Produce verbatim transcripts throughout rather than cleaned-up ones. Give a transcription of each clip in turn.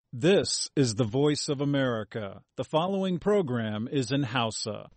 This is the voice of America. The following program is in Hausa.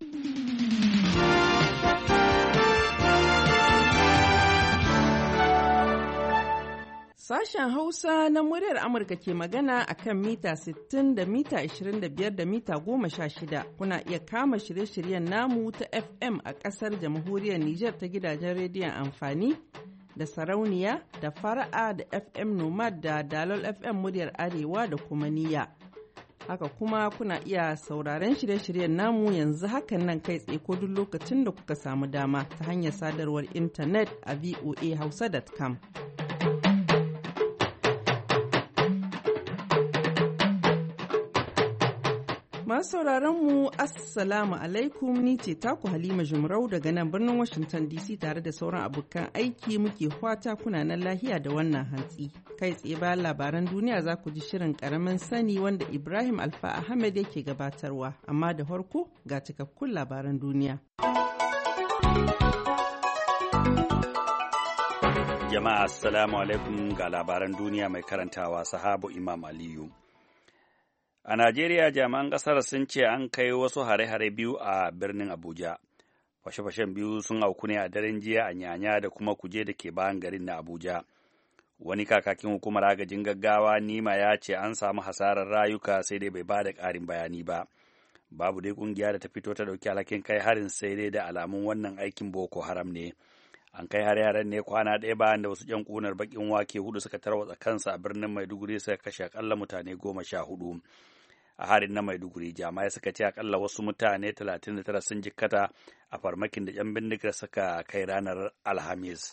Sashen Hausa na muryar Amurka ke magana a kan mita sittin da mita ashirin da biyar da mita goma sha shida. Kuna iya kama shirye-shiryen namu ta F M a ƙasar jamhuriyar Nijar ta gidajen rediyon amfani da sarauniya da fara'a da F M Nomad da Dalol F M muryar Arewa da kuma niyya. Haka kuma kuna iya sauraren shirye-shiryen namu yanzu hakan nan kai tsaye ko duk lokacin da kuka samu dama ta hanyar sadarwar intanet a voa hausa dot com. Masu sauraron mu Assalamu alaikum, ni ce taku Halima Jumrau daga nan birnin Washington D C tare da sauran abokan aiki muke fata kuna nan lahiya da wannan hantsi. Kai tsaye bayan labaran duniya za ku ji shirin karamin sani wanda Ibrahim Alfa Ahmed yake gabatarwa, amma da farko ga cikakkun labaran duniya. Jama'a Assalamu alaikum ga labaran duniya mai karantawa Sahabu Imam Aliyu. A Najeriya jami'an ƙasar sun ce an kai wasu hare-hare biyu a birnin Abuja. Fashe-fashen biyu sun auku ne a daren jiya a Nyanya da kuma Kuje da ke bayan garin na Abuja. Wani kakakin hukumar agajin gaggawa Nima ya ce an samu hasarar rayuka sai dai bai ba da ƙarin bayani ba. Babu dai ƙungiya da ta fito ta ɗauki alhakin kai harin sai dai da alamun wannan aikin Boko Haram ne. An kai hare-haren ne kwana ɗaya bayan da wasu ƴan ƙunar baƙin wake hudu suka tarwatsa kansa a birnin Maiduguri suka kashe akalla mutane goma sha hudu. A harin na Maiduguri jami'ai suka ce akalla wasu mutane talatin da tara sun jikkata a farmakin da ƴan bindigar suka kai ranar Alhamis.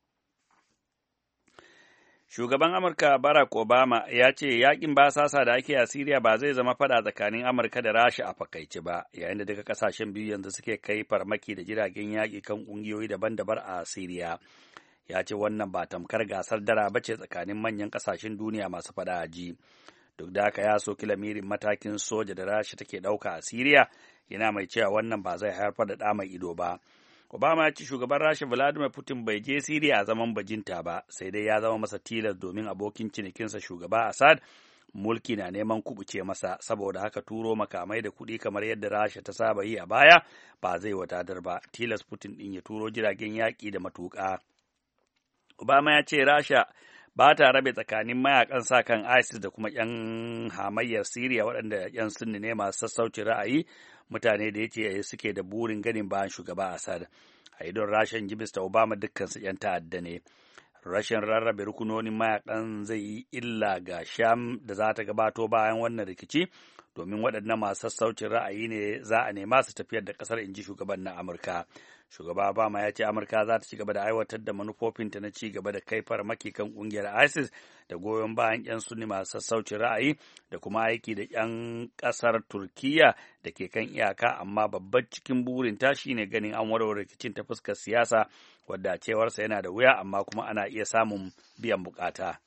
Shugaban Amurka Barack Obama ya ce yakin basasa da ake a Siriya ba zai zama fada tsakanin Amurka da Rasha a fakaice ba, yayin da duka kasashen biyu yanzu suke kai farmaki da jiragen yaƙi kan ƙungiyoyi daban-daban a Siriya. Ya ce wannan ba tamkar gasar dara ba ce tsakanin manyan kasashen duniya masu fada a ji. Duk da haka ya soki lamirin matakin soja da Rasha take ɗauka a Siriya, yana mai cewa wannan ba zai haifar da ɗa mai ido ba. Obama ya ce shugaban Rasha Vladimir Putin bai je Siriya a zaman bajinta ba, sai dai ya zama masa tilas domin abokin cinikinsa shugaba Assad mulki na neman kubuce masa, saboda haka turo makamai da kuɗi kamar yadda Rasha ta saba yi a baya ba zai wadatar ba, tilas Putin ɗin ya turo jiragen yaƙi da matuƙa. Obama ya ce Rasha ba ta rabe tsakanin mayakan sa kan ISIS da kuma ‘yan hamayyar Siriya waɗanda ‘yan sunni ne masu sassauci ra'ayi, mutane da yake suke da burin ganin bayan shugaba Assad. A idon rashin jibista Obama dukkansu ‘yan ta'adda ne. Rashin rarrabe rukunonin mayakan zai yi illa ga Sham da za ta gabato bayan wannan rikici, domin waɗannan masu sassaucin ra'ayi ne za a nema su tafiyar da ƙasar, inji shugaban na Amurka. Shugaba Obama ya ce Amurka za ta ci gaba da aiwatar da manufofinta na ci gaba da kai farmaki kan ƙungiyar ISIS da goyon bayan 'yan sunni masu sassaucin ra'ayi da kuma aiki da 'yan ƙasar Turkiyya da ke kan iyaka, amma babban cikin burinta shine ganin an warware rikicin ta fuskar siyasa, wadda cewarsa yana da wuya amma kuma ana iya samun biyan bukata.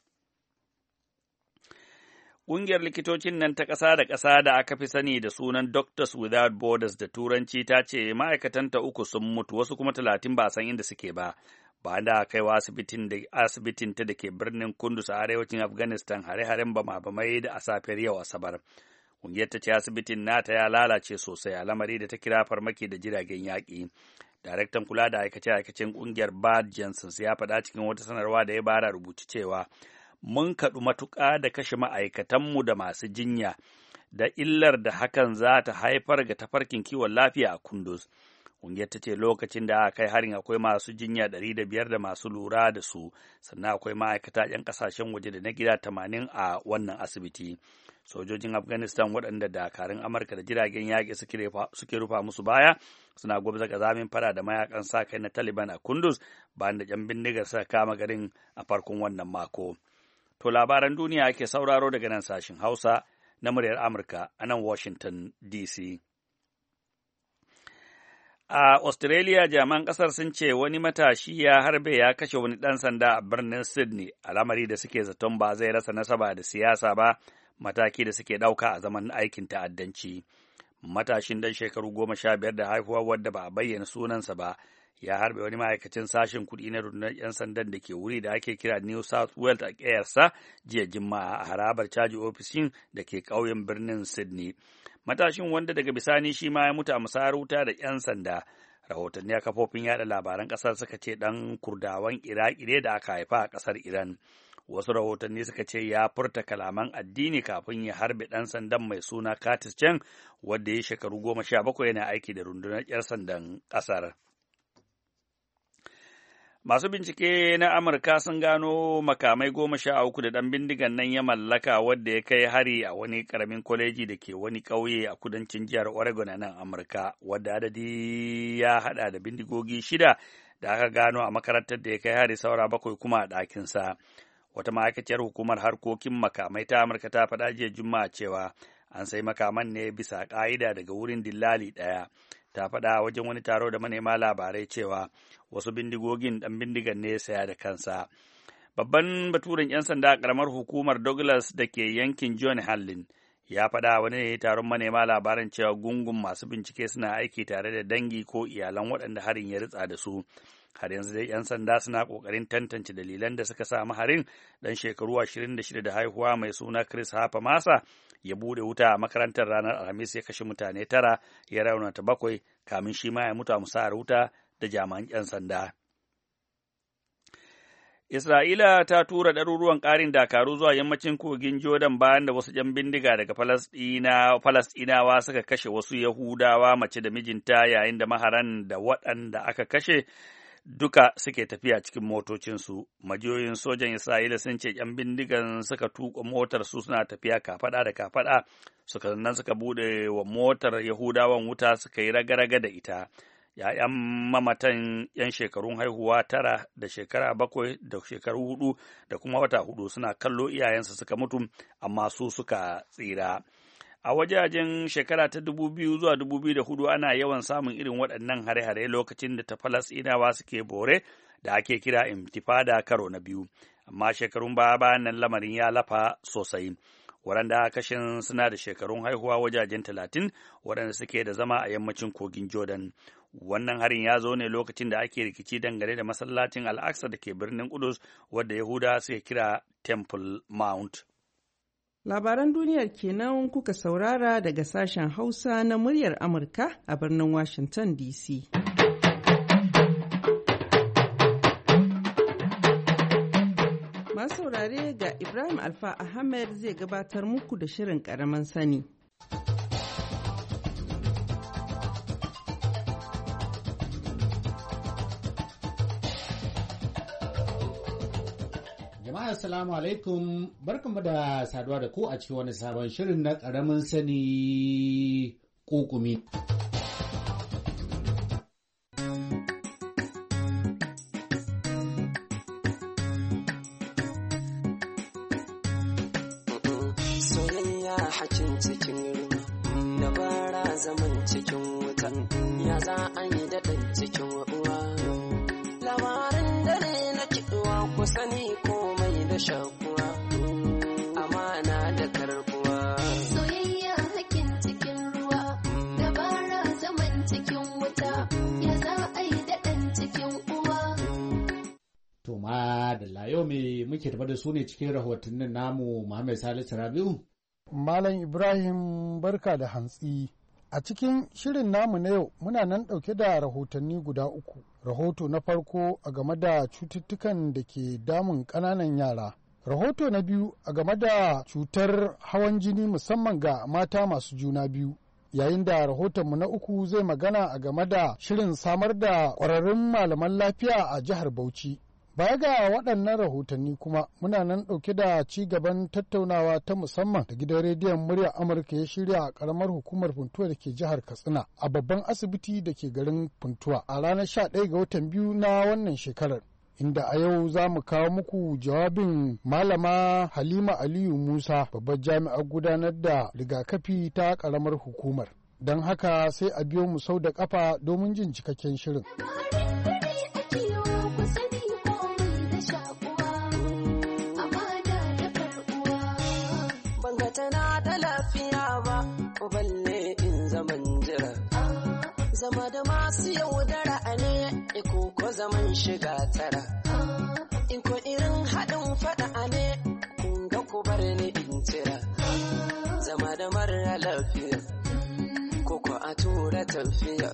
Ƙungiyar likitocin nan ta ƙasa da ƙasa da aka fi sani da sunan Doctors Without Borders da Turanci ta ce ma'aikatanta uku sun mutu, wasu kuma talatin ba san inda suke ba, ba da kaiwa asibitin da asibitin ta da ke birnin Kunduz a arewacin Afghanistan hare-haren bama-bamai da a safiyar yau Asabar. Ƙungiyar ta ce asibitin nata ya lalace sosai a lamari da ta kira farmaki da jiragen yaƙi. Daraktan kula da aikace-aikacen ƙungiyar Bad Johnson ya faɗa cikin wata sanarwa da ya bara rubuci cewa mun kaɗu matuƙa da kashe ma'aikatanmu da masu jinya da illar da hakan za ta haifar ga tafarkin kiwon lafiya a Kunduz. Ƙungiyar ta ce lokacin da aka kai harin akwai masu jinya ɗari da biyar da masu lura da su, sannan akwai ma'aikata 'yan ƙasashen waje da na gida tamanin a wannan asibiti. Sojojin Afghanistan waɗanda dakarun Amurka da jiragen yaƙi suke rufa musu baya suna gwabza ƙazamin fara da mayakan sa kai na Taliban a Kunduz bayan da 'yan bindigar suka kama garin a farkon wannan mako. To labaran duniya ake sauraro daga nan sashin Hausa na muryar Amurka a nan Washington D C. A Australia jami'an ƙasar sun ce wani matashi ya harbe ya kashe wani ɗan sanda a birnin Sydney, al'amari da suke zaton ba zai rasa nasaba da siyasa ba, mataki da suke ɗauka a zaman aikin ta'addanci. Matashin ɗan shekaru goma sha biyar da haihuwa wadda ba a bayyana sunansa ba, ya harbe wani ma'aikacin sashen kuɗi na rundunar 'yan sandan da ke wuri da ake kira New South Wales a ƙeyarsa jiya Juma'a a harabar caji ofishin da ke ƙauyen birnin Sydney. Matashin wanda daga bisani shi ma ya mutu a musayar wuta da 'yan sanda. Rahotanni a kafofin yada labaran ƙasar suka ce ɗan Kurdawan Iraki ne da aka haifa a ƙasar Iran. Wasu rahotanni suka ce ya furta kalaman addini kafin ya harbe ɗan sandan mai suna Curtis Cheng, wanda ya shekaru goma sha bakwai yana aiki da rundunar 'yan sandan ƙasar. Masu bincike na Amurka sun gano makamai goma sha uku da ɗan bindigan nan ya mallaka wadda ya kai hari a wani ƙaramin kwaleji da ke wani ƙauye a kudancin jihar Oregon a nan Amurka, wadda adadi ya haɗa da bindigogi shida da aka gano a makarantar da ya kai hari, saura bakwai kuma a ɗakinsa. Wata ma'aikaciyar hukumar harkokin makamai ta Amurka ta faɗa jiya Juma'a cewa an sai makaman ne bisa ƙa'ida daga wurin dillali ɗaya. Ta faɗa wajen wani taro da manema labarai cewa wasu bindigogin ɗan bindigan ne ya saya da kansa. Babban baturen 'yan sanda a ƙaramar hukumar Douglas da ke yankin John Hanlin ya faɗa wani taron manema labaran cewa gungun masu bincike suna aiki tare da dangi ko iyalan waɗanda harin ya ritsa da su. Har yanzu dai 'yan sanda suna ƙoƙarin tantance dalilan da suka samu harin. Ɗan shekaru ashirin da shida da haihuwa mai suna Chris Hafa Masa ya bude wuta a makarantar ranar Alhamis, ya kashe mutane tara, ya raunata bakwai, kamin shi ma ya mutu a musayar wuta da jami'an 'yan sanda. Isra'ila ta tura ɗaruruwan ƙarin dakaru zuwa yammacin kogin Jordan bayan da wasu ‘yan bindiga daga Falasɗinawa suka kashe wasu Yahudawa mace da mijinta, yayin da maharan da waɗanda aka kashe duka suke tafiya cikin motocinsu. Majiyoyin sojan Isra'ila sun ce ‘yan bindigan suka tuƙa motar su suna tafiya kafaɗa da kafaɗa, suka nan suka buɗe wa motar Yahudawan wuta suka yi raga-raga da ita. ‘Ya'yan mamatan ‘yan shekarun haihuwa tara da shekara bakwai da shekaru hudu da kuma wata hudu suna kallo iyayensu suka mutu, amma su suka tsira. A wajajen shekara ta dubu biyu zuwa dubu biyu da hudu ana yawan samun irin waɗannan hare-hare lokacin da ta Falasɗinawa suke bore da ake kira intifada karo na biyu, amma shekarun baya bayan nan lamarin ya lafa sosai. Waɗanda kashin suna da shekarun haihuwa wajajen talatin waɗanda suke da zama a yammacin kogin Jordan. Wannan harin ya zo ne lokacin da ake rikici dangane da masallacin Al-Aqsa da ke birnin Kudus, wadda Yahuda suke kira Temple Mount. Labaran duniyar kenan kuka saurara daga sashen Hausa na muryar Amurka a birnin Washington D C. Masu saurare ga Ibrahim Alfa Ahmed zai gabatar muku da shirin ƙaramin sani. Jama'a assalamu alaikum, barkanmu da saduwa da ku a cikin wani sabon shirin na ƙaramin sani kokumi. Soyayya hakin cikin ruwa, dabara zaman cikin wuta, ya za a yi daɗin cikin uwa. Labarin dare na kiɗuwa ku sani komai da shakuwa, amana da karbuwa. Soyayya hakin cikin ruwa, dabara zaman cikin wuta, ya za a yi daɗin cikin uwa. To ma da layo me muke tafa da su ne cikin rahotannin namu, Muhammad Salisu Rabiu. Malam Ibrahim barka da hantsi. A cikin shirin namu na yau muna nan ɗauke da rahotanni guda uku. Rahoto na farko a game da cututtukan da ke damun ƙananan yara. Rahoto na biyu a game da cutar hawan jini musamman ga mata masu juna biyu. Yayin da rahotonmu na uku zai magana a game da shirin samar da ƙwararrun malaman lafiya a jihar Bauchi. Baya ga waɗannan rahotanni kuma muna nan ɗauke da ci gaban tattaunawa ta musamman da gidan rediyon murya Amurka ya shirya a ƙaramar hukumar Funtuwa da ke jihar Katsina a babban asibiti da ke garin Funtuwa a ranar sha ɗaya ga watan biyu na wannan shekarar. Inda a yau za mu kawo muku jawabin Malama Halima Aliyu Musa, babbar jami'ar gudanar da rigakafi ta ƙaramar hukumar. Don haka sai a biyo mu sau da ƙafa domin jin cikakken shirin. Tana da lafiya ba, balle in zaman jira. Zama da masu yaudara ne, zaman shiga tara. In ko irin haɗin faɗa ne, kun ga ku bar ni in tira. Zama da mara lafiya, ko ko a tura tafiya.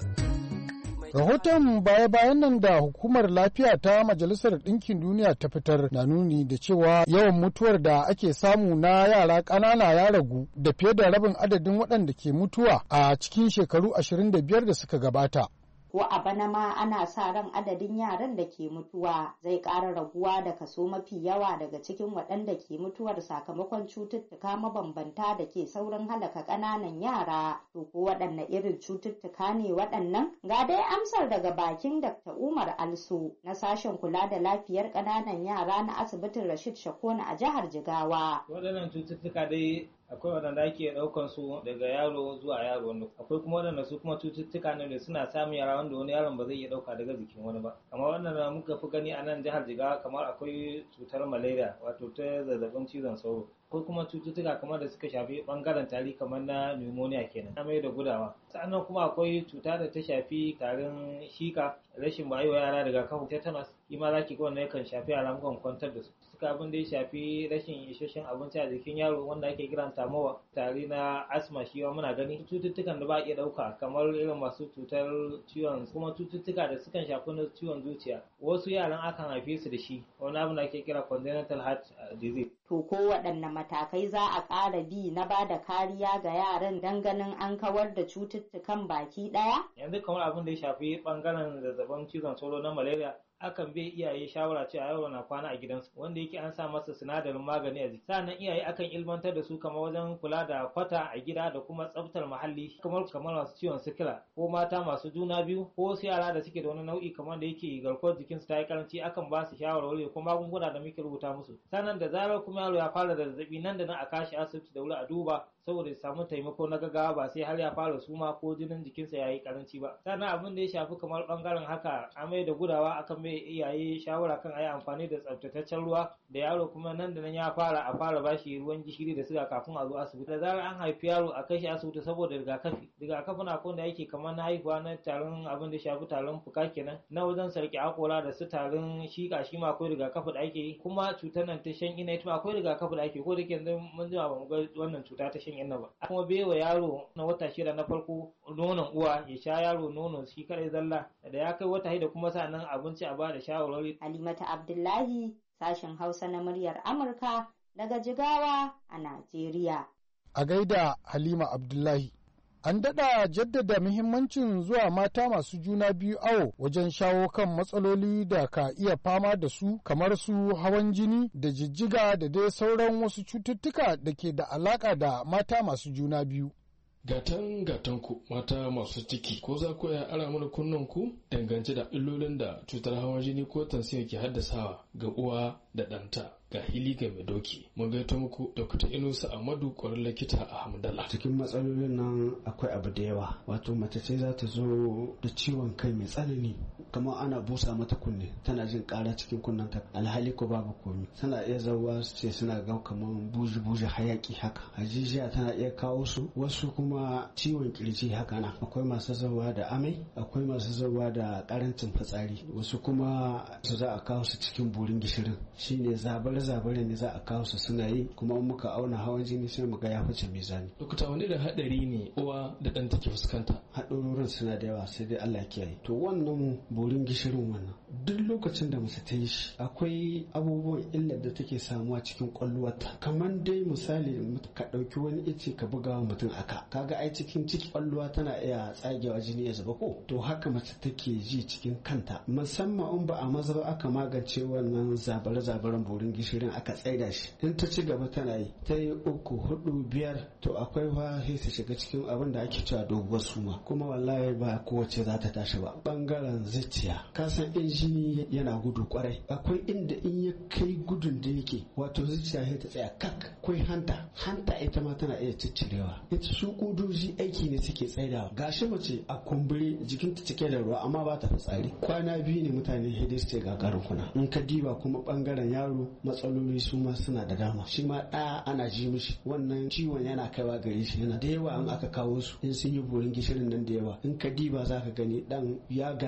Rahoton baya-bayan nan da Hukumar Lafiya ta Majalisar Ɗinkin Duniya ta fitar na nuni da cewa yawan mutuwar da ake samu na yara ƙanana ya ragu da fiye da rabin adadin waɗanda ke mutuwa a cikin shekaru ashirin da biyar da suka gabata. Ko a bana ma ana sa ran adadin yaran da ke mutuwa zai ƙara raguwa da kaso mafi yawa daga cikin waɗanda ke mutuwar sakamakon cututtuka mabambanta da ke saurin halaka ƙananan yara. To ko waɗanne irin cututtuka ne waɗannan? Ga dai amsar daga bakin Dakta Umar Also na sashen kula da lafiyar ƙananan yara na asibitin Rashid Shakona a jihar Jigawa. Waɗannan cututtuka dai akwai waɗanda ake ɗaukan su daga yaro zuwa yaro, akwai kuma waɗanda su kuma cututtuka ne da suna samun yara wanda wani yaron ba zai iya ɗauka daga jikin wani ba. Kamar waɗanda muka fi gani a nan jihar Jigawa, kamar akwai cutar malaria wato ta zazzabin cizon sauro, ko kuma cututtuka kamar da suka shafi bangaren tari kamar na pneumonia kenan, amai da gudawa. Sannan kuma akwai cuta da ta shafi tarin shika, rashin bayo yara daga kafin tetanus, shi ma zaki ga wannan yakan shafi yaran gwan kwantar da su. Suka abin da ya shafi rashin isasshen abinci a jikin yaro wanda ake kiran tamowa, tari na asma shi ma muna gani. Cututtukan da ba a iya ɗauka kamar irin masu cutar ciwon, kuma cututtuka da sukan shafi na ciwon zuciya, wasu yaran akan haife su da shi, wani abin da ake kira congenital heart disease. To ko waɗanne matakai za a ƙara bi na ba da kariya ga yaran don ganin an kawar da cututtukan baki ɗaya? Yanzu kamar abin da ya shafi ɓangaren zazzabin cizon sauro na malaria, akan bai iyaye shawara cewa yaro na kwana a gidansu wanda yake an sa masa sinadarin magani a jiki. Sannan iyaye akan ilmantar da su kamar wajen kula da kwata a gida da kuma tsaftar muhalli, kamar kamar masu ciwon sikila ko mata masu juna biyu ko wasu yara da suke da wani nau'i kamar da yake garkuwar jikinsu ta yi karanci, akan ba su shawarwari ko magunguna da muke rubuta musu. Sannan da zarar kuma yaro ya fara da zazzabi, nan da nan a kashi asibiti da wuri a duba saboda ya samu taimako na gaggawa, ba sai har ya fara suma ko jinin jikinsa ya yi karanci ba. Sannan abin da ya shafi kamar bangaren haka amai da gudawa, akan mai iyaye shawara kan ayi amfani da tsaftataccen ruwa, da yaro kuma nan da nan ya fara a fara bashi ruwan gishiri da siga kafin a zo asibiti. Da zarar an haifi yaro a kai shi asibiti saboda rigakafi. Rigakafi na ko da yake kamar na haihuwa na tarin abin da shafi tarin fuka kenan, na wajen sarki hakora da su tarin shika shi ma akwai rigakafi da ake yi. Kuma cutar nan ta shan ina ita ma akwai rigakafi da ake, ko da ke yanzu mun jima ba mu ga wannan cuta ta shan ina ba. Kuma baiwa yaro na wata shida na farko nonon uwa, ya sha yaro nono shi kadai zalla, da ya kai wata shida kuma sannan abinci a ba da shawarwari. Halimata Abdullahi, sashen Hausa na muryar Amurka daga Jigawa a Najeriya. A gaida Halima Abdullahi. An daɗa jaddada muhimmancin zuwa mata masu juna biyu awo wajen shawo kan matsaloli da ka iya fama da su kamar su hawan jini da jijjiga da dai sauran wasu cututtuka da ke da alaƙa da mata masu juna biyu. Gatan gatan ku mata masu ciki, ko za ku iya ara mana kunnen ku dangance da illolin da cutar hawan jini ko tansiyon ke haddasawa ga uwa da ɗanta. Ga hili ga mai doki mun gaito muku Dokta Inusa Ahmadu, kwarar likita a Hamdala. Cikin matsalolin nan akwai abu da yawa, wato mace ce za ta zo da ciwon kai mai tsanani, kamar ana busa mata kunne, tana jin ƙara cikin kunnenta, alhali ko babu komi. Tana iya zauwa su ce suna ga kamar buji buji hayaki haka, hajijiya tana iya kawo su. Wasu kuma ciwon kirji haka na. Akwai masu zauwa da amai, akwai masu zauwa da karancin fitsari, wasu kuma su za a kawo su cikin burin gishirin, shine zabar zabare ne za a kawo su suna yi, kuma muka auna hawan jini sai mu ga ya fice mizani. Dokta, wani da hadari ne uwa da ɗan take fuskanta? Haɗarorin suna da yawa, sai dai Allah ya kiyaye. To wannan borin gishirin wannan duk lokacin da mace ta yi shi akwai abubuwan illar da take samuwa cikin kwalluwarta, kamar dai misali ka ɗauki wani ice ka buga wa mutum aka, kaga ai cikin ciki kwalluwa tana iya tsagewa jini ya zuba ko. To haka mace take ji cikin kanta, musamman in ba a maza ba aka magance wannan zabare-zabaren borin gishirin aka tsaida shi, in ta ci gaba tana yi ta yi uku hudu biyar to akwai fa sai ta shiga cikin abin da ake cewa doguwar suma, kuma wallahi ba kowace za ta tashi ba. Bangaren zuciya, kasan in jini yana gudu kwarai, akwai inda in ya kai gudun da yake wato zuciya sai ta tsaya kak. Akwai hanta, hanta ita ma tana iya ciccirewa. Ita su kudoji aiki ne suke tsaidawa. Gashi mace a kumbure jikinta cike da ruwa amma ba ta fitsari, kwana biyu ne mutane hidis ce gagarin kuna. In ka diba kuma bangaren yaro matsaloli su ma suna da dama, shi ma ɗaya ana ji mishi wannan ciwon yana kaiwa gare shi, yana da yawa in aka kawo su in sun yi borin gishirin nan da yawa. In ka diba za ka gani dan ya galabaita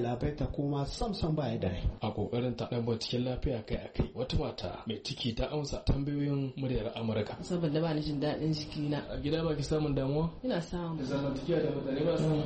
koma sam sam baya da rai. A kokarin ta dan cikin lafiya kai a kai wata mata mai ciki ta amsa tambayoyin muryar Amurka. Saboda ba ni jin daɗin jikina. A gida ba ki samun damuwa? Ina samu. Da zamantakewa da mutane ba samu.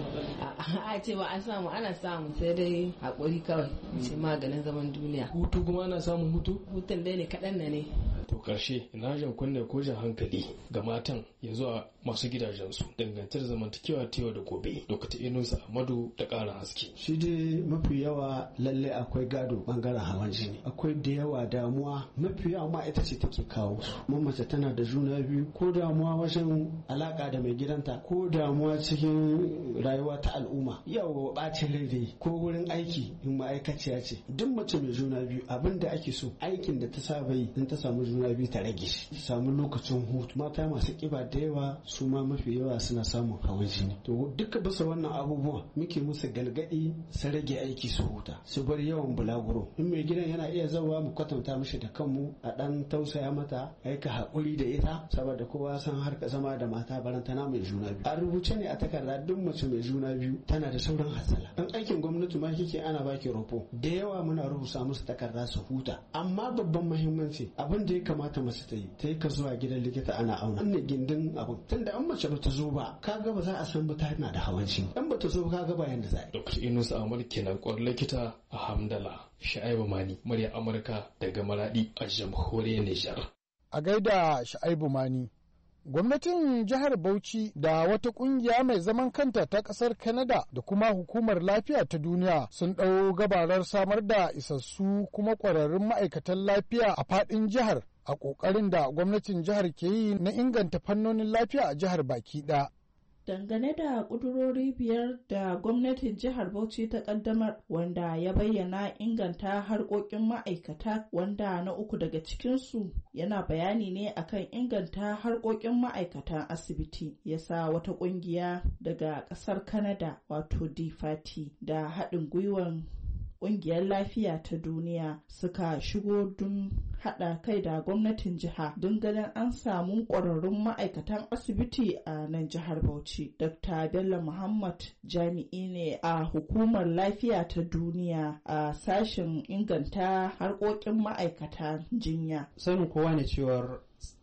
A ce ba an samu ana samu sai dai hakuri kawai. Ce maganin zaman duniya. Hutu kuma ana samun hutu? Hutun dai ne kaɗan na ne. To karshe ina jan kunne ko jan hankali ga matan ya zuwa masu gidajensu dangance da zamantakewa ta yau da gobe. Dokta Inusa Ahmadu da ƙara haske. Shi dai mafi yawa lalle akwai gado bangaren hawan jini. Akwai da yawa damuwa mafi yawa ma ita ce take kawo su. Mace tana da juna biyu ko damuwa wajen alaka da mai gidanta ko damuwa cikin rayuwa ta al'umma. Yau ɓacin rai dai ko wurin aiki in ma'aikaciya ce. Duk mace mai juna biyu abin da ake so aikin da ta saba yi in ta samu juna biyu ta rage shi. Samu lokacin hutu. Mata masu kiba da yawa su ma mafi yawa suna samun hawan jini. To duka bisa wannan abubuwan muke musu galgadi su rage aiki su huta su bar yawan bulaguro. In mai gidan yana iya zawa mu kwatanta mishi da kanmu a dan tausaya mata aika haƙuri da ita saboda kowa san harka zama da mata barantana mai juna biyu. A rubuce ne a takarda duk mace mai juna biyu tana da sauran hasala. Dan aikin gwamnati ma kike ana baki rofo da yawa muna rubuta musu takarda su huta amma babban muhimmanci abin da ya kamata mace ta yi ta yi ka zuwa gidan likita ana auna. An gindin abin tunda an mace ba ta zo ba kaga ba za a san ba tana da hawan jini. Dan ba ta zo ba kaga ba yanda za a yi. Dokta Inusa Ahmad kenan kwar likita a Hamdala. Sha'ibu Mani, murya Amurka daga Maradi a jamhuriyar Nijar. A gaida Sha'ibu Mani. Gwamnatin jihar Bauchi da wata kungiya mai zaman kanta ta ƙasar Canada da kuma hukumar lafiya ta duniya sun ɗau gabarar samar da isassu kuma ƙwararrun ma'aikatan lafiya a faɗin jihar a ƙoƙarin da gwamnatin jihar ke yi na inganta fannonin lafiya a jihar baki ɗaya. Dangane da ƙudurori biyar da gwamnatin jihar Bauchi ta ƙaddamar wanda ya bayyana inganta harkokin ma'aikata wanda na uku daga cikinsu yana bayani ne akan inganta harkokin ma'aikatan asibiti yasa wata ƙungiya daga ƙasar Canada wato D F A T da haɗin gwiwan ƙungiyar lafiya ta duniya suka shigo don haɗa kai da gwamnatin jiha don ganin an samu ƙwararrun ma'aikatan asibiti a nan jihar Bauchi. Dokta Bello Muhammad jami'i ne a hukumar lafiya ta duniya a sashen inganta harkokin ma'aikatan jinya. Sanin kowa ne cewar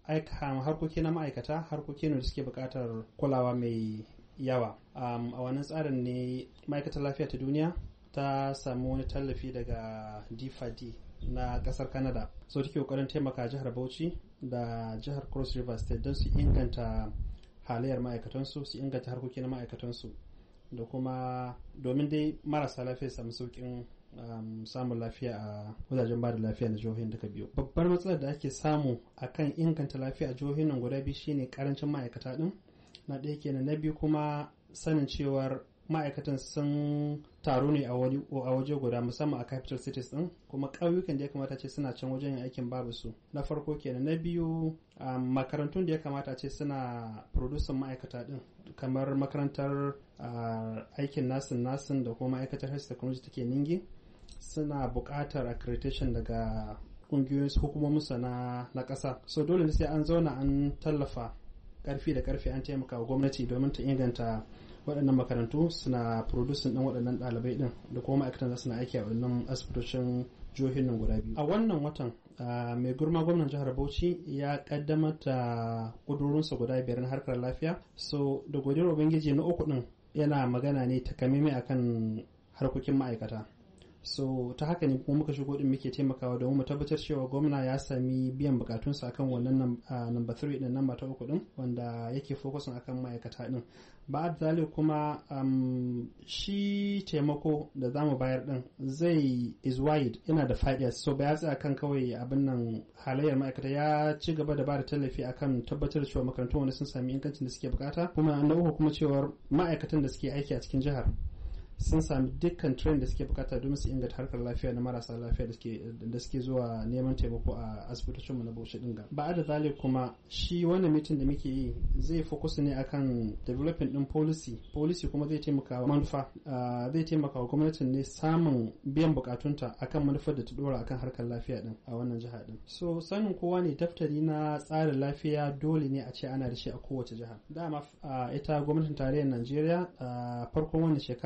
harkoki na ma'aikata harkoki ne da suke buƙatar kulawa mai yawa. A wannan tsarin ne ma'aikatar lafiya ta duniya ta samu wani tallafi daga D F A D na kasar Canada. So take kokarin taimaka jihar Bauchi da jihar Cross River State don su inganta halayyar ma'aikatansu, su inganta harkoki na ma'aikatansu da kuma domin dai marasa lafiya samu saukin um, samun lafiya a wajajen ba da lafiya na jihohin duka biyu. Babbar matsalar da ake samu akan inganta lafiya a jihohin nan guda biyu shine karancin ma'aikata din. Na ɗaya kenan, na biyu kuma sanin cewar ma'aikatan sun taru ne a waje guda musamman a capital cities din kuma ƙauyukan da ya kamata ce suna can wajen yin aikin babu su. Na farko kenan. Na biyu um, makarantun da ya kamata ce suna producing ma'aikata din kamar makarantar uh, aikin nasin nasin da kuma ma'aikatar health technology take Ningi suna buƙatar accreditation daga ƙungiyoyin hukumomin sa na na ƙasa. So dole ne sai an zauna an tallafa ƙarfi da ƙarfi an taimaka wa gwamnati domin ta inganta waɗannan makarantu suna producing ɗin waɗannan ɗalibai ɗin da kuma ma'aikatan suna aiki a waɗannan asibitocin jihohin nan guda biyu. A wannan watan mai girma gwamnan jihar Bauchi ya ƙaddamar da ƙudurinsa guda biyar na harkar lafiya. So da godiyar ubangiji na uku ɗin yana magana ne takamaimai akan harkokin ma'aikata. So ta haka ne kuma muka shigo din muke taimakawa domin mu tabbatar cewa gwamna ya sami biyan bukatunsa akan wannan number three din namba ta uku din wanda yake fokusin akan ma'aikata din. Ba da kuma um, shi taimako da zamu bayar din zai is wide yana da faɗi, so ba ya tsaya kan kawai abin nan halayyar ma'aikata, ya ci gaba da bada tallafi akan tabbatar cewa makarantun wani sun sami ingancin da suke bukata, kuma na uku kuma cewar ma'aikatan da suke aiki a cikin jihar sun sami dukkan trend da suke bukata domin su inganta harkar lafiya na marasa lafiya da suke zuwa neman taimako a asibitocinmu na Bauchi dinga. Ba da zalik kuma shi wannan mitin da muke yi zai focus ne akan development din policy policy kuma zai taimaka wa manufa zai taimaka wa gwamnatin ne samun biyan bukatunta akan manufar da ta dora akan harkar lafiya din a wannan jiha din. So sanin kowa ne daftari na tsarin lafiya dole ne a ce ana da shi a kowace jiha. Dama ita gwamnatin tarayyar Najeriya a farkon wannan shekarar ta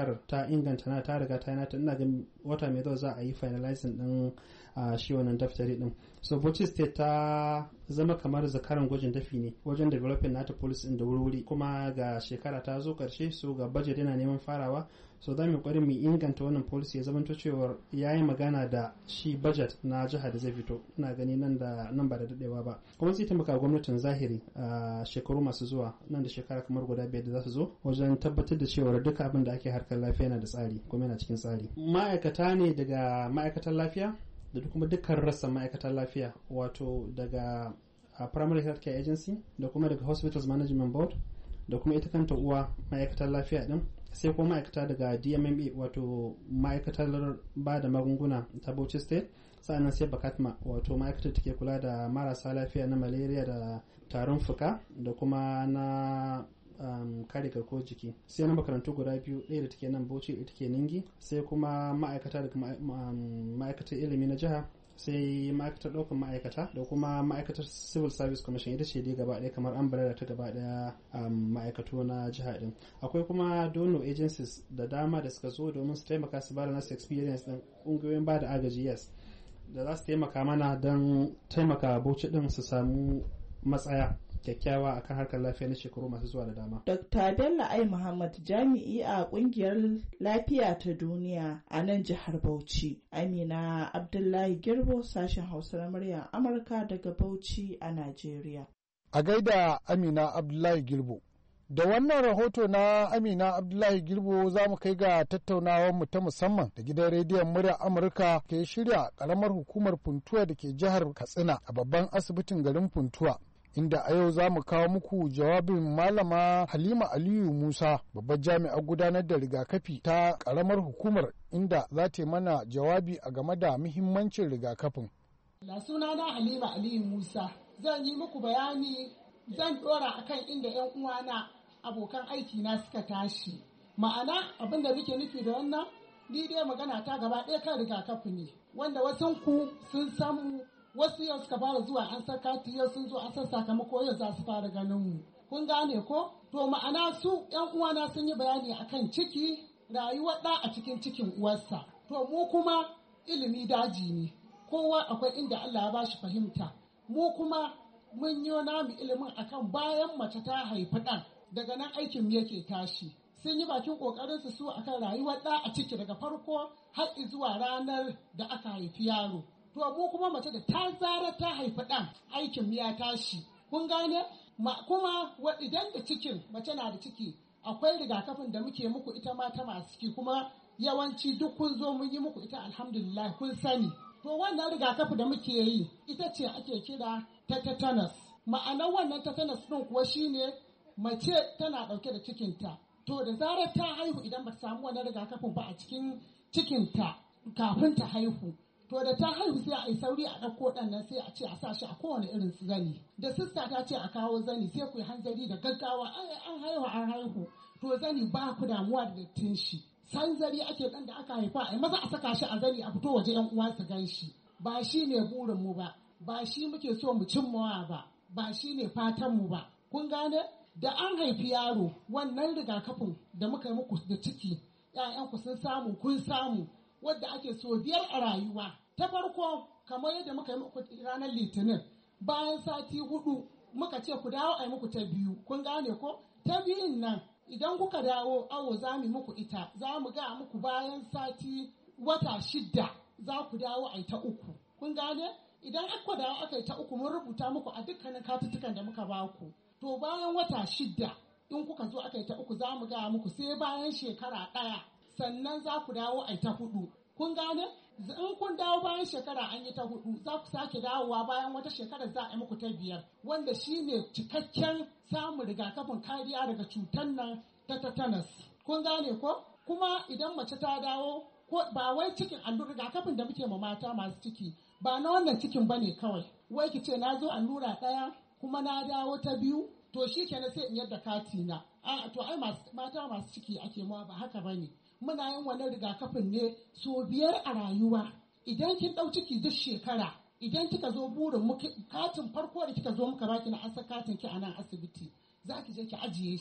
ta inganta na ta riga ta yana ta ina ga wata mai zuwa za a yi finalizing din a shi wannan daftari din. So Bauchi State ta zama kamar zakaran gwajin dafi ne wajen developing nata policy din da wuri kuma ga shekara ta zo karshe, so ga budget yana neman farawa, so za mu kokari mu inganta wannan policy ya zamanto cewa yayi magana da shi budget na jiha da zai fito. Ina gani nan da nan ba da dadewa ba kuma zai taimaka gwamnatin zahiri a shekaru masu zuwa nan da shekara kamar guda biyar da za su zo wajen tabbatar da cewa duka abin da ake harkar lafiya yana da tsari kuma yana cikin tsari. Ma'aikata ne daga ma'aikatan lafiya da kuma dukkan rassan ma'aikatan lafiya, wato daga a primary health care agency da kuma daga hospitals management board da kuma ita kanta uwa ma'aikatan lafiya din, sai kuma ma'aikata daga D M M A wato ma'aikatar ba da magunguna ta Bauchi State, sa'annan sai Bakatma wato ma'aikatar take kula da marasa lafiya na malaria da tarin fuka da kuma na um, kare garkuwar jiki, sai na makarantu guda biyu, ɗaya da take nan Bauchi ita ke Ningi, sai kuma ma'aikata daga ma'aikatar ilimi na jiha, sai ma'aikatar ɗaukar ma'aikata da kuma ma'aikatar civil service commission ita ce dai gaba ɗaya kamar umbrella ta gaba ɗaya ma'aikatu na jiha ɗin. Akwai kuma donor agencies da dama da suka zo domin su taimaka su ba da nasu experience ɗin, ƙungiyoyin ba da agaji yes da za su taimaka mana don taimaka Bauchi ɗin su samu matsaya kyakkyawa akan harkar lafiya na shekaru masu zuwa da dama. Dokta Bello Ai Muhammad jami'i a kungiyar lafiya ta duniya a nan jihar Bauchi. Amina Abdullahi Girbo, sashen Hausa na muryar Amurka daga Bauchi a Najeriya. A gaida Amina Abdullahi Girbo. Da wannan rahoto na Amina Abdullahi Girbo za mu kai ga tattaunawar mu ta musamman da gidan rediyon muryar Amurka ke shirya karamar hukumar Funtuwa da ke jihar Katsina a babban asibitin garin Funtuwa. Inda a yau za mu kawo muku jawabin Malama Halima Aliyu Musa, babbar jami'ar gudanar da rigakafi ta ƙaramar hukumar, inda za ta mana jawabi a game da muhimmancin rigakafin. La sunana Halima Aliyu Musa, zan yi muku bayani, zan ɗora akan inda 'yan uwana abokan aiki na suka tashi. Ma'ana abin da muke nufi da wannan, ni dai magana ta gaba ɗaya kan rigakafi ne, wanda wasan ku sun samu. Wasu yau suka fara zuwa an saka yau sun zo an san sakamako yau za su fara ganin mu. Kun gane ko? To ma'ana su ƴan uwana sun yi bayani akan ciki, rayuwar ɗa a cikin cikin uwarsa. To mu kuma ilimi daji ne. Kowa akwai inda Allah ya ba shi fahimta. Mu kuma mun yi namu ilimin akan bayan mace ta haifi ɗan. Daga nan aikin yake tashi. Sun yi bakin ƙoƙarinsu su akan rayuwar ɗa a ciki daga farko har zuwa ranar da aka haifi yaro. To mu kuma mace da ta zara ta haifi ɗan aikin ya tashi. Kun gane? Kuma idan da cikin mace na da ciki akwai rigakafin da muke muku ita ma ta masu ciki, kuma yawanci duk kun zo mun yi muku ita alhamdulillah kun sani. To wannan rigakafi da muke yi ita ce ake kira ta tetanus. Ma'anar wannan tetanus ɗin kuwa shine mace tana ɗauke da cikinta. To da zarar ta haihu idan ba ta samu wannan rigakafin ba a cikin cikinta kafin ta haihu. To da ta haihu sai a yi sauri a ɗauko ɗan nan sai a ce a sa shi a kowane irin zani. Da sista ta ce a kawo zani sai ku yi hanzari da gaggawa an haihu an haihu. To zani ba ku damuwa da dattin shi. Sanzari ake ɗan da aka haifa a yi maza a saka shi a zani a fito waje yan uwa su gan shi. Ba shi ne burin mu ba, ba shi muke so mu cimmawa ba, ba shi ne fatan mu ba. Kun gane? Da an haifi yaro wannan rigakafin da muka yi muku da ciki, 'ya'yanku sun samu kun samu, wadda ake so biyar a rayuwa. Ta farko kamar yadda muka yi muku ranar litinin bayan sati hudu muka ce ku dawo a yi muku ta biyu. Kun gane ko? Ta biyun nan idan kuka dawo awo za mu muku ita, za mu ga muku bayan sati wata shidda za ku dawo a yi ta uku. Kun gane? Idan aka dawo aka yi ta uku mun rubuta muku a dukkanin katuttukan da muka ba ku. To bayan wata shidda in kuka zo aka yi ta uku za mu ga muku sai bayan shekara ɗaya sannan za ku dawo a yi ta hudu. Kun gane? In kun dawo bayan shekara an yi ta hudu za ku sake dawowa bayan wata shekara za a yi muku ta biyar, wanda shine cikakken samun rigakafin kariya daga cutar nan ta tetanus. Kun gane ko? Kuma idan mace ta dawo ko ba wai cikin allura rigakafin da muke ma mata masu ciki ba na wannan cikin bane kawai. Wai ki ce na zo allura ɗaya kuma na dawo ta biyu to shi kenan sai in yadda kati na. A to ai mata masu ciki ake mawa ba haka bane. Muna yin wannan rigakafin ne so biyar a rayuwa. Idan kin ɗau ciki duk shekara, idan kika zo burin mu katin farko da kika zo muka baki na asa katin ki a nan asibiti, za ki je ki ajiye shi.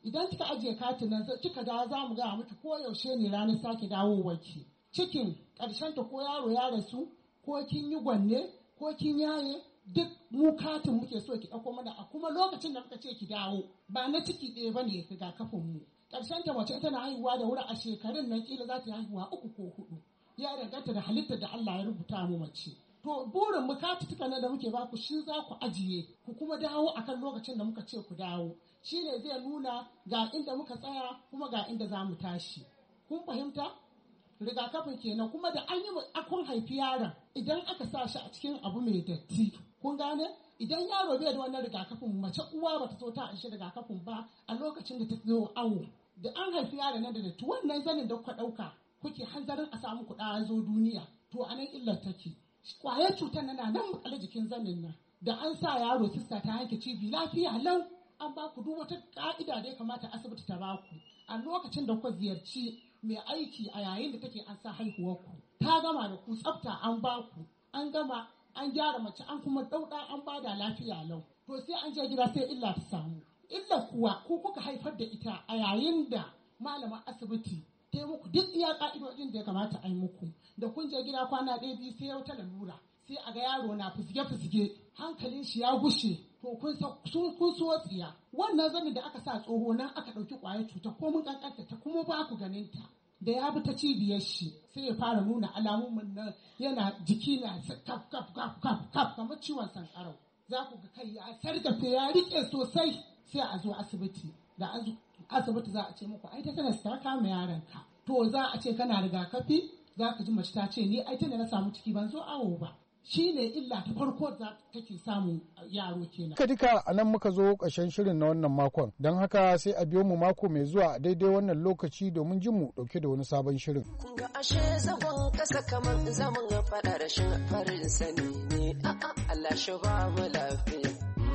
idan kika ajiye katin nan kika dawo za mu gaya miki ko yaushe ne ranar sake dawowarki. Cikin ƙarshen ta ko yaro ya rasu ko kin yi gwanne ko kin yaye duk mu katin muke so ki ɗauko mana a kuma lokacin da muka ce ki dawo ba na ciki ɗaya ba ne rigakafin mu. Ƙarshen ta mace tana haihuwa da wuri a shekarun nan kila za ta yi haihuwa uku ko hudu. Ya danganta da halittar da Allah ya rubuta mu mace. To burin mu katutuka na da muke baku shi za ku ajiye ku kuma dawo akan lokacin da muka ce ku dawo. Shi ne zai nuna ga inda muka tsaya kuma ga inda za mu tashi. Kun fahimta? Rigakafin kenan kuma da an yi akun haifi yaron idan aka sa shi a cikin abu mai datti. Kun gane? Idan yaro bai da wannan rigakafin mace uwa bata so ta aishi rigakafin ba a lokacin da ta zo awo. Da an haifi yaron nan da datti wannan zanin da kuka ɗauka kuke hanzarin a samu kuɗa zo duniya to anan illar take. Kwayar cutar na nan makale jikin zanin nan da an sa yaro sista ta yanke cibi lafiya lau an ba ku duk wata ka'ida da ya kamata asibiti ta ba ku a lokacin da kuka ziyarci mai aiki a yayin da take an sa haihuwar ku ta gama da ku tsafta an ba ku an gama an gyara mace an kuma dauda an ba da lafiya lau to sai an je gida sai illa ta samu illa kuwa ku kuka haifar da ita a yayin da malaman asibiti ta muku duk iya ka'idodin da ya kamata a yi muku da kun je gida kwana ɗaya biyu sai wata lalura sai a ga yaro na fusge-fusge hankalin shi ya gushe to kun kun so tsiya wannan zamin da aka sa tsoho nan aka ɗauki ƙwayar cuta ko mun kankanta ta kuma ba ku ganin ta da ya bi ta cibiyar shi sai ya fara nuna alamomin nan yana jiki na kaf kaf kaf kaf kaf kamar ciwon sankarau za ku ga kai ya sargafe ya rike sosai sai a zo asibiti da an zo asibiti za a ce muku ai ta tana ta kama yaron ka to za a ce kana rigakafi za ka ji mace ta ce ni ai tana na samu ciki ban zo awo ba shi ne illa ta farko da take samun yaro kenan. Duka duka a nan muka zo ƙarshen shirin na wannan makon don haka sai a biyo mu mako mai zuwa a daidai wannan lokaci domin jin mu ɗauke da wani sabon shirin. Kun ga ashe zagon ƙasa kamar zaman faɗa rashin farin sani ne Allah shi ba mu lafiya.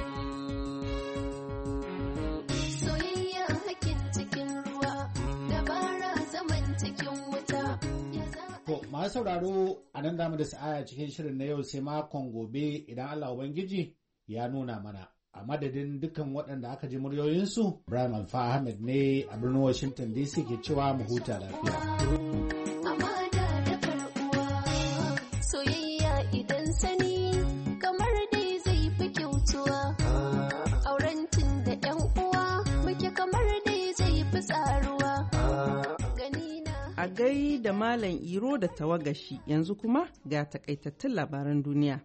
Soyayya hakin cikin ruwa dabara zaman cikin wuta. To, masu sauraro a nan damu da sa'aya cikin shirin na yau sai makon gobe idan Allah Ubangiji ya nuna mana. A madadin dukkan waɗanda aka ji muryoyinsu, Ibrahim Alfa Ahmed ne a birnin Washington D C ke cewa mu huta lafiya. Soyayya idan sani kamar dai zai fi kyautuwa. Auren tun da 'yan uwa muke kamar dai zai fi tsaruwa. A gai da Malam Iro da tawagashi yanzu kuma ga takaitattun labaran duniya.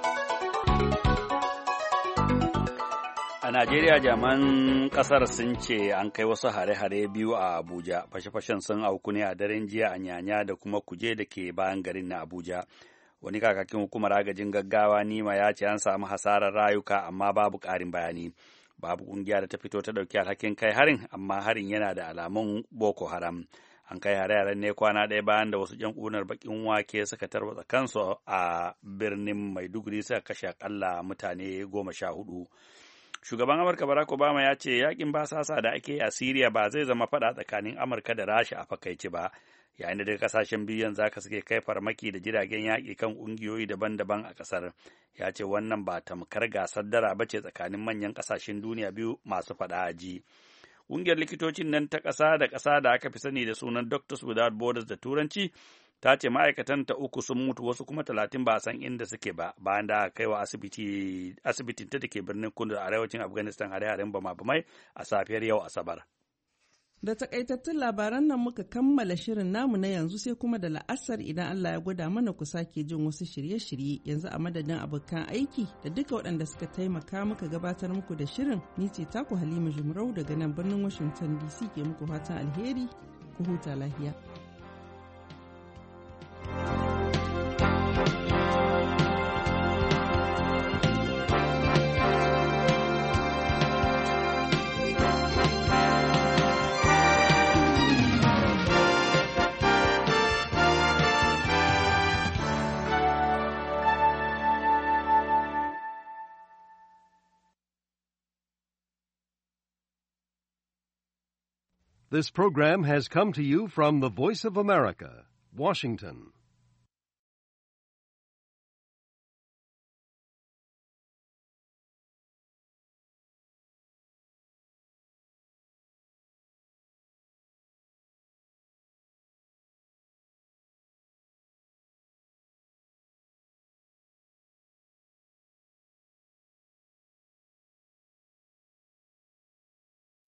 A Najeriya jami'an kasar sun ce an kai wasu hare-hare biyu a Abuja. Fashe-fashen sun auku ne a daren jiya a Nyanya da kuma Kuje da ke bayan garin na Abuja. Wani kakakin hukumar agajin gaggawa Nima ya ce an samu hasarar rayuka amma babu ƙarin bayani. Babu ƙungiya da ta fito ta ɗauki alhakin kai harin, amma harin yana da alamun Boko Haram. An kai hare-haren ne kwana ɗaya bayan da wasu ƴan ƙunar baƙin wake suka tarwatsa kansu a birnin Maiduguri suka kashe akalla mutane goma sha hudu. Shugaban Amurka Barack Obama ya ce yakin basasa da ake a Siriya ba zai zama faɗa tsakanin Amurka da Rasha a fakaici ba, yayin da daga kasashen biyu yanzu haka suke kai farmaki da jiragen yaƙi kan ƙungiyoyi daban-daban a ƙasar. Ya ce wannan ba tamkar gasar dara ba ce tsakanin manyan ƙasashen duniya biyu masu faɗa a ji. Ƙungiyar likitocin nan ta ƙasa da ƙasa da aka fi sani da sunan Doctors Without Borders da Turanci ta ce ma'aikatan ta uku sun mutu wasu kuma talatin ba a san inda suke ba bayan da aka kai wa asibiti asibitin ta da ke birnin Kundu a arewacin Afghanistan hare-haren bama-bamai a safiyar yau Asabar. Da takaitattun labaran nan muka kammala shirin namu na yanzu sai kuma da la'asar idan Allah ya gwada mana ku sake jin wasu shirye-shirye yanzu a madadin abokan aiki da duka waɗanda suka taimaka muka gabatar muku da shirin ni ce taku Halima Jumrau daga nan birnin Washington D C ke muku fatan alheri ku huta lafiya. This program has come to you from the Voice of America, Washington.